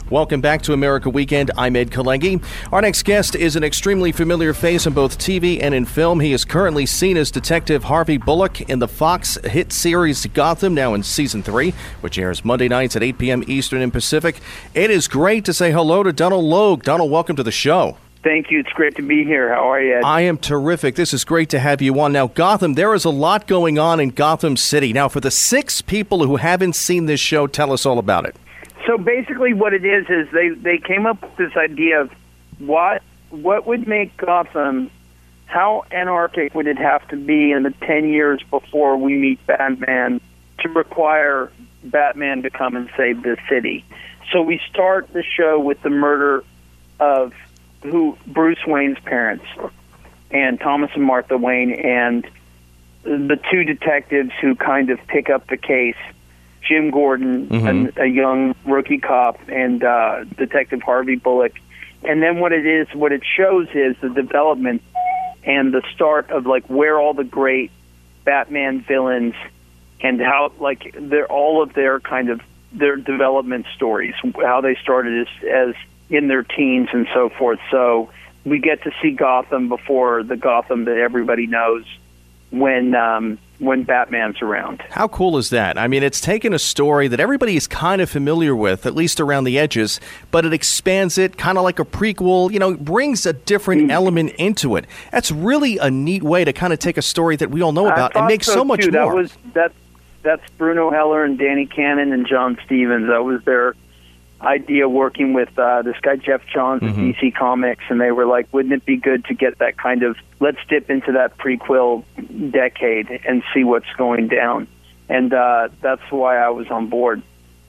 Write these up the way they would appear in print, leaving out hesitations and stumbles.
Welcome back to America Weekend. I'm Ed Kalengi. Our next guest is an extremely familiar face on both TV and in film. He is currently seen as Detective Harvey Bullock in the Fox hit series Gotham, now in Season 3, which airs Monday nights at 8 p.m. Eastern and Pacific. It is great to say hello to Donald Logue. Donald, welcome to the show. Thank you. It's great to be here. How are you, Ed? I am terrific. This is great to have you on. Now, Gotham, there is a lot going on in Gotham City. Now, for the 6 people who haven't seen this show, tell us all about it. So basically what it is they came up with this idea of what would make Gotham, how anarchic would it have to be in the 10 years before we meet Batman to require Batman to come and save this city. So we start the show with the murder of Bruce Wayne's parents, and Thomas and Martha Wayne, and the 2 detectives who kind of pick up the case, Jim Gordon, a young rookie cop, and Detective Harvey Bullock. And then what it shows is the development and the start of like where all the great Batman villains and how like all of their kind of their development stories, how they started as in their teens and so forth. So we get to see Gotham before the Gotham that everybody knows when Batman's around. How cool is that? I mean, it's taken a story that everybody is kind of familiar with, at least around the edges, but it expands it kind of like a prequel, brings a different element into it. That's really a neat way to kind of take a story that we all know about and make so much more. That's Bruno Heller and Danny Cannon and John Stevens. That was their idea, working with this guy Jeff Johns at DC Comics, and they were like, wouldn't it be good to get that kind of, let's dip into that prequel decade and see what's going down. And that's why I was on board.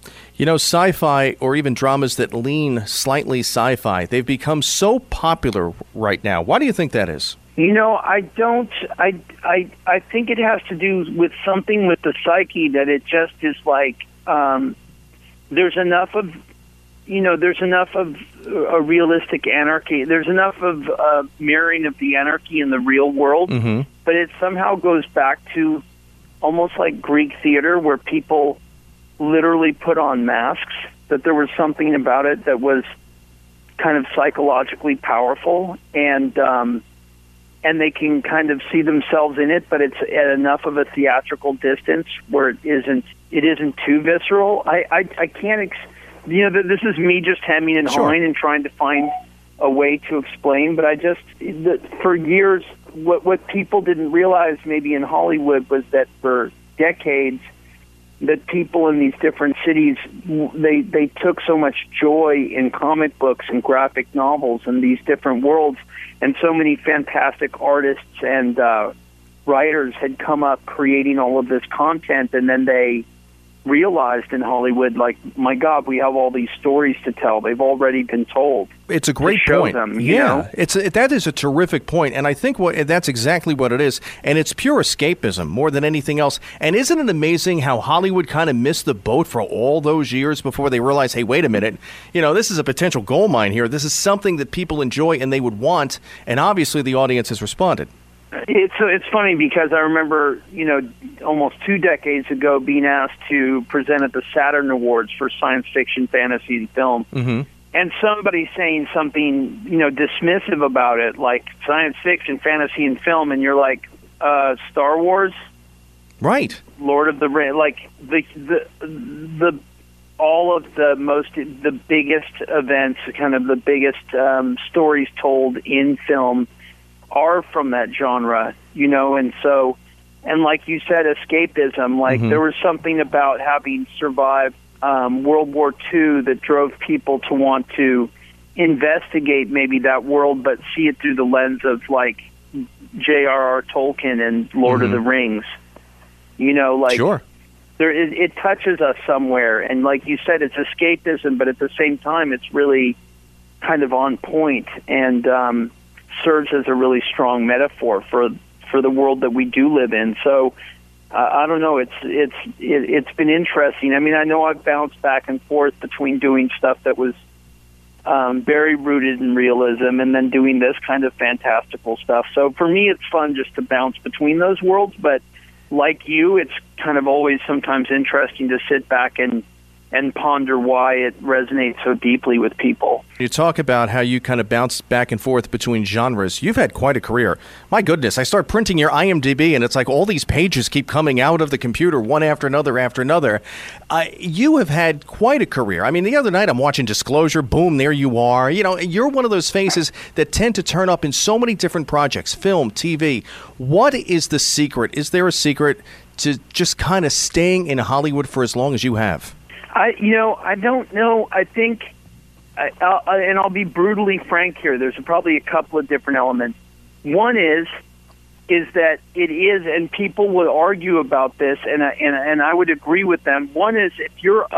Sci-fi or even dramas that lean slightly sci-fi, they've become so popular right now. Why do you think that is? I think it has to do with something with the psyche that it just is like, there's enough of a realistic anarchy. There's enough of mirroring of the anarchy in the real world, but it somehow goes back to almost like Greek theater where people literally put on masks, that there was something about it that was kind of psychologically powerful, and they can kind of see themselves in it, but it's at enough of a theatrical distance where it isn't too visceral. I can't this is me just hemming and hawing and trying to find a way to explain, but for years, what people didn't realize maybe in Hollywood was that for decades, that people in these different cities, they took so much joy in comic books and graphic novels and these different worlds, and so many fantastic artists and writers had come up creating all of this content, and then they realized in Hollywood, like, my God, we have all these stories to tell. They've already been told. It's a great point. That is a terrific point, and I think that's exactly what it is, and it's pure escapism more than anything else. And isn't it amazing how Hollywood kind of missed the boat for all those years before they realized, hey, wait a minute, this is a potential gold mine here. This is something that people enjoy and they would want, and obviously the audience has responded. It's funny because I remember, almost 2 decades ago being asked to present at the Saturn Awards for science fiction, fantasy, and film. And somebody saying something, dismissive about it, like science fiction, fantasy, and film, and you're like, Star Wars? Right. Lord of the Rings, like the all of the biggest events, kind of the biggest stories told in film are from that genre, and so, and like you said, escapism, like there was something about having survived World War II that drove people to want to investigate maybe that world, but see it through the lens of like J.R.R. Tolkien and Lord of the Rings, Sure. It touches us somewhere, and like you said, it's escapism, but at the same time, it's really kind of on point, and serves as a really strong metaphor for the world that we do live in. So I don't know. It's been interesting. I mean, I know I've bounced back and forth between doing stuff that was very rooted in realism and then doing this kind of fantastical stuff. So for me, it's fun just to bounce between those worlds. But like you, it's kind of always sometimes interesting to sit back and and ponder why it resonates so deeply with people. You talk about how you kind of bounce back and forth between genres. You've had quite a career. My goodness, I start printing your IMDb, and it's like all these pages keep coming out of the computer one after another after another. You have had quite a career. I mean, the other night I'm watching Disclosure. Boom, there you are. You know, you're one of those faces that tend to turn up in so many different projects, film, TV. What is the secret? Is there a secret to just kind of staying in Hollywood for as long as you have? I don't know. I think, and I'll be brutally frank here, there's probably a couple of different elements. One is that it is, and people would argue about this, and I would agree with them. One is if you're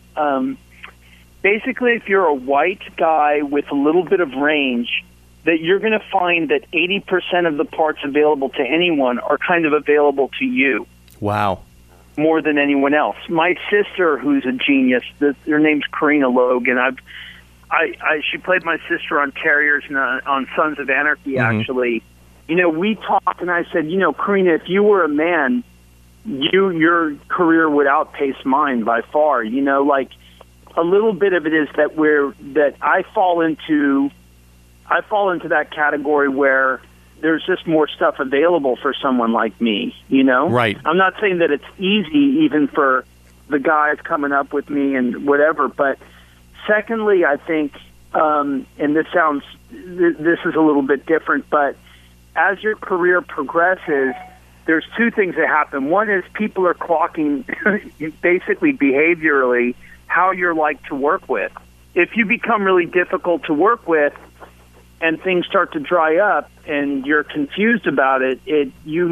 basically if you're a white guy with a little bit of range, that you're going to find that 80% of the parts available to anyone are kind of available to you. Wow. More than anyone else. My sister, who's a genius, her name's Karina Logan. She played my sister on Terriers and on Sons of Anarchy, actually. You know, we talked, and I said, Karina, if you were a man, your career would outpace mine by far. You know, like a little bit of it is that I fall into that category where there's just more stuff available for someone like me, Right. I'm not saying that it's easy even for the guys coming up with me and whatever, but secondly, I think, and this is a little bit different, but as your career progresses, there's two things that happen. One is people are clocking basically behaviorally how you're like to work with. If you become really difficult to work with, and things start to dry up and you're confused about it, it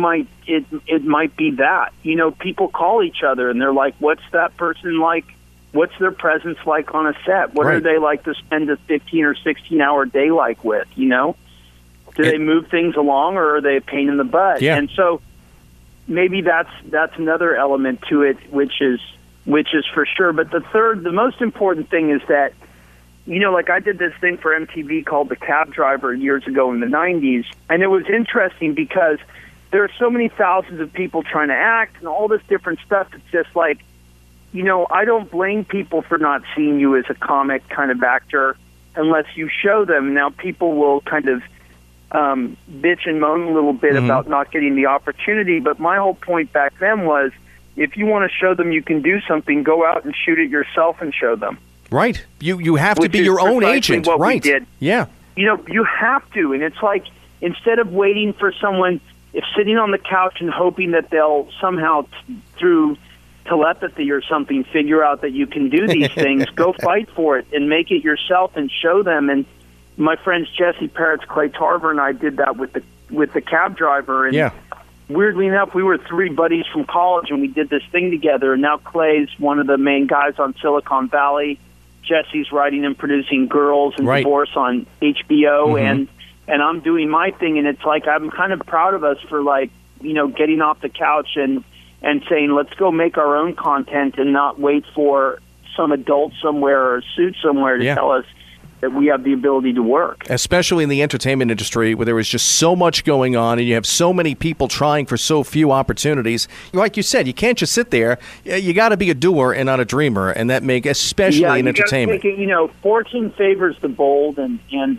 might be that. People call each other and they're like, what's that person like? What's their presence like on a set? What are they like to spend a 15 or 16-hour day like with, Do they move things along, or are they a pain in the butt? Yeah. And so maybe that's another element to it, which is for sure. But the most important thing is that, like I did this thing for MTV called The Cab Driver years ago in the 90s, and it was interesting because there are so many thousands of people trying to act and all this different stuff. It's just like, I don't blame people for not seeing you as a comic kind of actor unless you show them. Now, people will kind of bitch and moan a little bit about not getting the opportunity, but my whole point back then was, if you want to show them you can do something, go out and shoot it yourself and show them. Right. You have to be your own agent. What right. We did. Yeah. You have to. And it's like, instead of waiting for someone, if sitting on the couch and hoping that they'll somehow, through telepathy or something, figure out that you can do these things, go fight for it and make it yourself and show them. And my friends Jesse Peretz, Clay Tarver, and I did that with the Cab Driver. And weirdly enough, we were three buddies from college, and we did this thing together. And now Clay's one of the main guys on Silicon Valley. Jesse's writing and producing Girls and Divorce on HBO, and I'm doing my thing, and it's like I'm kind of proud of us for getting off the couch and saying, let's go make our own content and not wait for some adult somewhere or a suit somewhere to tell us that we have the ability to work. Especially in the entertainment industry, where there is just so much going on and you have so many people trying for so few opportunities. Like you said, you can't just sit there. You got to be a doer and not a dreamer, and that especially in entertainment. Fortune favors the bold, and it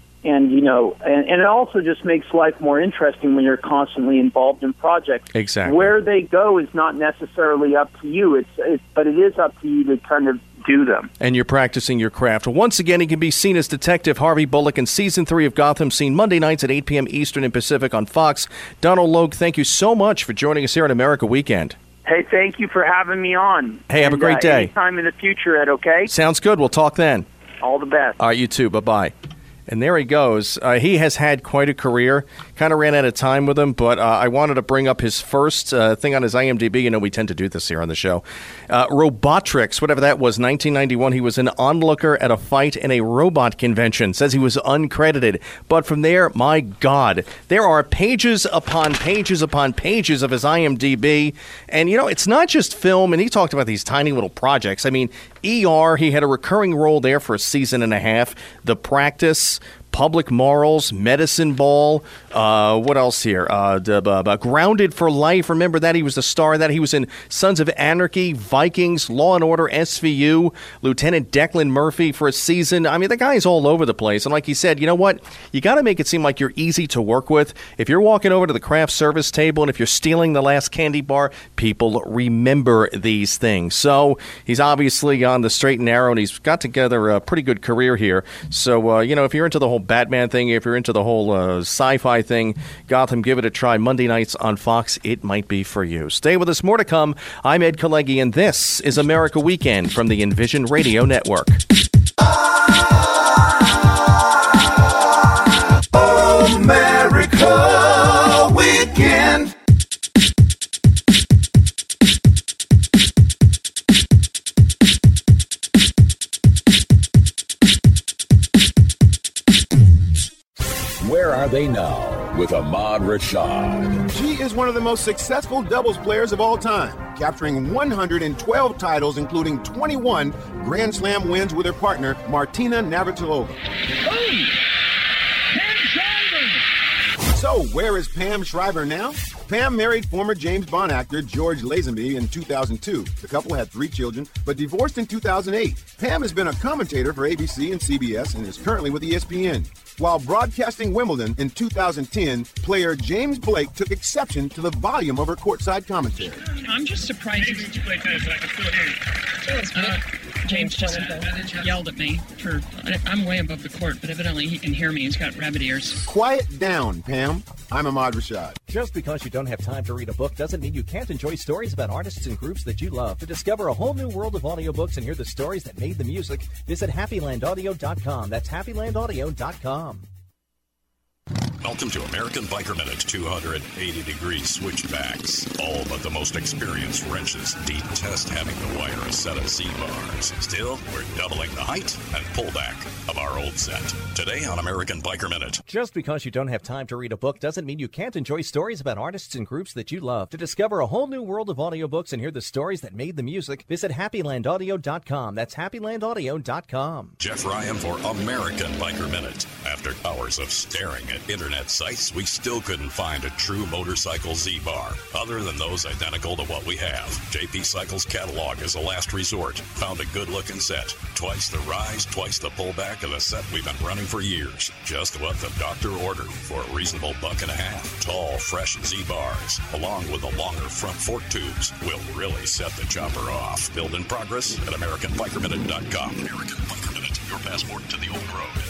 also just makes life more interesting when you're constantly involved in projects. Exactly. Where they go is not necessarily up to you. But it is up to you to kind of do them. And you're practicing your craft. Once again, he can be seen as Detective Harvey Bullock in Season 3 of Gotham, seen Monday nights at 8 p.m. Eastern and Pacific on Fox. Donald Logue, thank you so much for joining us here on America Weekend. Hey, thank you for having me on. Hey, have a great day. Anytime in the future, Ed, okay? Sounds good. We'll talk then. All the best. All right, you too. Bye-bye. And there he goes. He has had quite a career. Kind of ran out of time with him, but I wanted to bring up his first thing on his IMDb. We tend to do this here on the show. Robotrix, whatever that was, 1991. He was an onlooker at a fight in a robot convention. Says he was uncredited. But from there, my God, there are pages upon pages upon pages of his IMDb. And, it's not just film. And he talked about these tiny little projects. I mean, ER, he had a recurring role there for a season and a half. The Practice, Public Morals, Medicine Ball. What else here? Grounded for Life. Remember that? He was the star of that. He was in Sons of Anarchy, Vikings, Law and Order, SVU, Lieutenant Declan Murphy for a season. I mean, the guy's all over the place. And like he said, you know what? You got to make it seem like you're easy to work with. If you're walking over to the craft service table and if you're stealing the last candy bar, people remember these things. So he's obviously on the straight and narrow, and he's got together a pretty good career here. So, if you're into the whole Batman thing, if you're into the whole sci-fi thing, Gotham, give it a try. Monday nights on Fox, it might be for you. Stay with us. More to come. I'm Ed Kalegi, and this is America Weekend from the Envision Radio Network. America Weekend. Where are they now with Ahmad Rashad? She is one of the most successful doubles players of all time, capturing 112 titles, including 21 Grand Slam wins with her partner, Martina Navratilova. So, where is Pam Shriver now? Pam married former James Bond actor George Lazenby in 2002. The couple had 3 children, but divorced in 2008. Pam has been a commentator for ABC and CBS and is currently with ESPN. While broadcasting Wimbledon in 2010, player James Blake took exception to the volume of her courtside commentary. I'm just surprised. James just yelled at me for. I'm way above the court, but evidently he can hear me. He's got rabbit ears. Quiet down, Pam. I'm Ahmad Rashad. Just because you don't have time to read a book doesn't mean you can't enjoy stories about artists and groups that you love. To discover a whole new world of audiobooks and hear the stories that made the music, visit HappyLandAudio.com. That's HappyLandAudio.com. Welcome to American Biker Minute. 280-degree switchbacks. All but the most experienced wrenches detest having to wire a set of Z-bars. Still, we're doubling the height and pullback of our old set. Today on American Biker Minute. Just because you don't have time to read a book doesn't mean you can't enjoy stories about artists and groups that you love. To discover a whole new world of audiobooks and hear the stories that made the music, visit HappyLandAudio.com. That's HappyLandAudio.com. Jeff Ryan for American Biker Minute. After hours of staring at internet sites, we still couldn't find a true motorcycle Z-bar, other than those identical to what we have. JP Cycles catalog is a last resort. Found a good-looking set. Twice the rise, twice the pullback of the set we've been running for years. Just what the doctor ordered for a reasonable $1.50. Tall, fresh Z-bars, along with the longer front fork tubes, will really set the chopper off. Build in progress at AmericanBikerMinute.com. American Biker Minute, your passport to the old road.